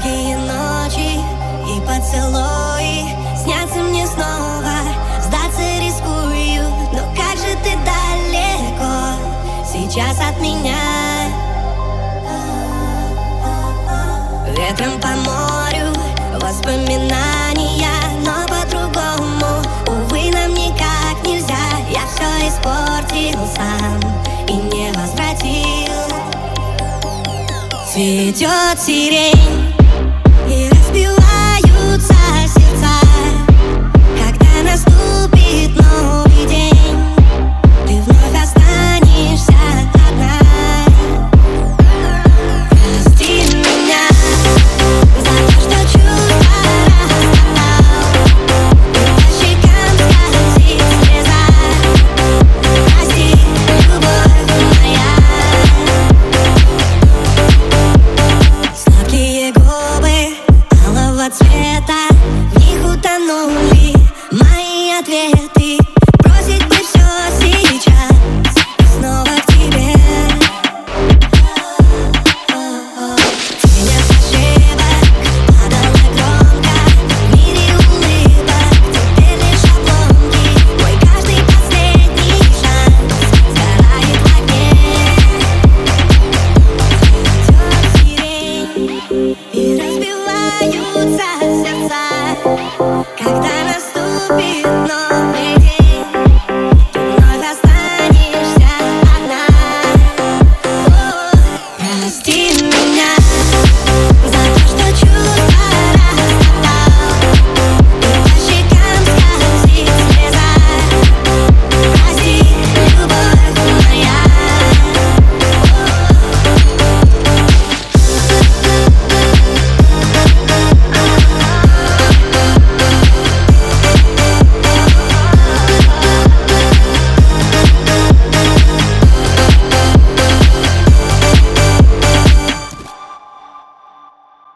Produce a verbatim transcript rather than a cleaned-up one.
Долгие ночи и поцелуи снятся мне снова. Сдаться рискую, но как же ты далеко сейчас от меня. Ветром по морю воспоминания, но по-другому, увы, нам никак нельзя. Я все испортил сам и не возвратил. Цветет сирень и разбиваются сердца, когда наступит новый день. Ты вновь останешься одна. Прости меня за то, что чувства растоптал, и по щекам скользит слеза. Прости, любовь моя. Сладкие губы алого цвета, в них утонули мои ответы. Бросить бы все сейчас и снова к тебе. Тень от ошибок падала громко, в мире улыбок теперь лишь обломки. Мой каждый последний шанс сгорает в огне. Цветет сирень и разбиваются сердца,